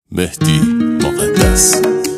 مهدی مقدس.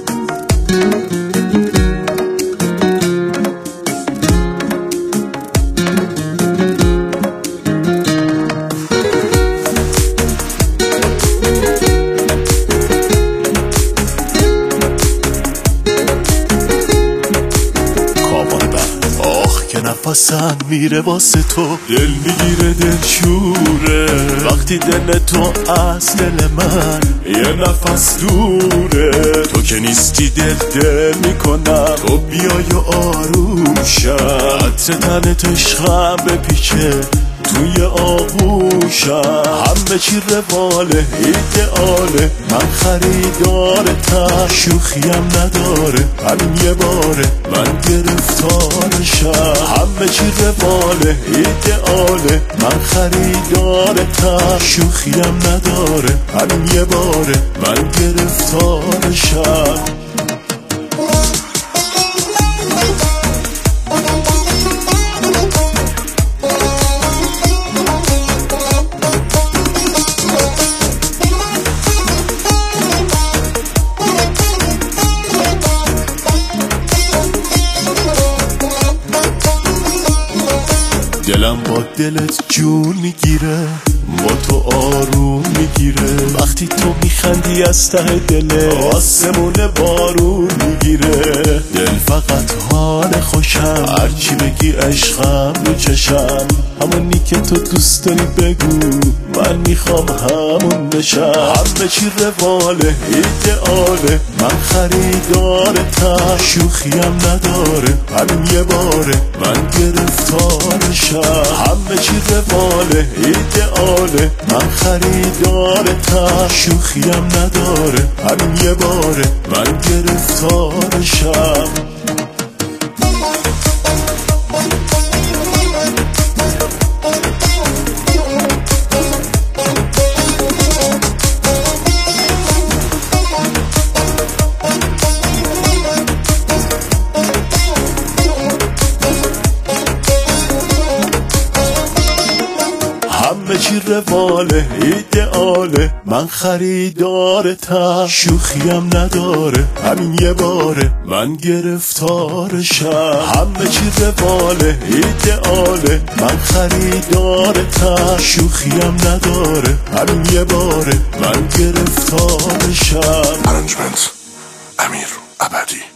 نفسم میره واسه تو، دل میگیره دل شوره وقتی دل تو از دل من یه نفس دوره. تو که نیستی دل میکنم، تو بیای و آروم شم، عطر تنت عشقم بپیچه توی آغوشم. همه چی رواله ایدئاله، من خریدارتم، شوخیم نداره همین یه باره من گرفتارشم. همه چی رواله ایدئاله، من خریدارتم، شوخیم نداره همین یه باره من گرفتارشم. دلم با دلت جون میگیره، با تو آروم میگیره، وقتی تو میخندی از ته دله آسمون بارون میگیره. دل فقط حال خوشم، هرچی بگی عشقم رو چشم، همونی که تو دوست داری بگو من میخوام همون بشم. همه چی رواله ایدئاله، من خریدارتم، شوخیم نداره همین یه باره من گرفتارشم. همه چی رواله ایدئاله، من خریدارتم، شوخیم نداره همین یه باره من گرفتارشم. همه چی رواله ایدئاله، من خریدارتم، شوخیم نداره همین یه باره من گرفتارشم. همه چی رواله ایدئاله، من خریدارتم، شوخیم نداره همین یه باره من گرفتارشم. ارنجمنت امیر ابدی.